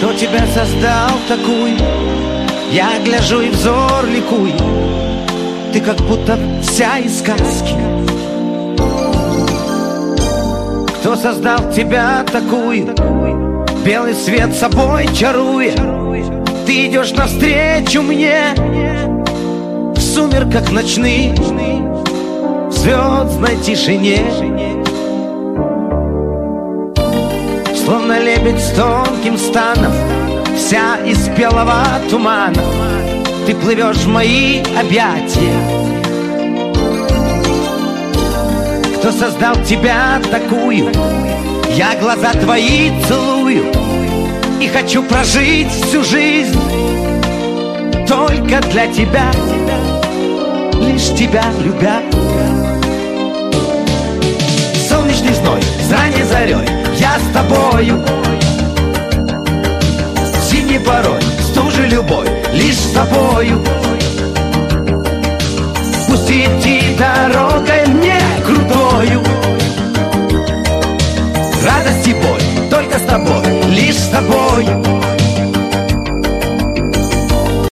Кто тебя создал такую? Я гляжу и взор ликует. Ты как будто вся из сказки. Кто создал тебя такую? Белый свет собой чаруя. Ты идешь навстречу мне в сумерках ночных, в звездной тишине. Словно лебедь с тонким станом, вся из белого тумана, ты плывешь в мои объятия. Кто создал тебя такую? Я глаза твои целую и хочу прожить всю жизнь только для тебя, лишь тебя любя. Солнечный зной, с ранней зарей я с тобою, зимней порой, стужи любой, лишь с тобою. Пусть идти дорогой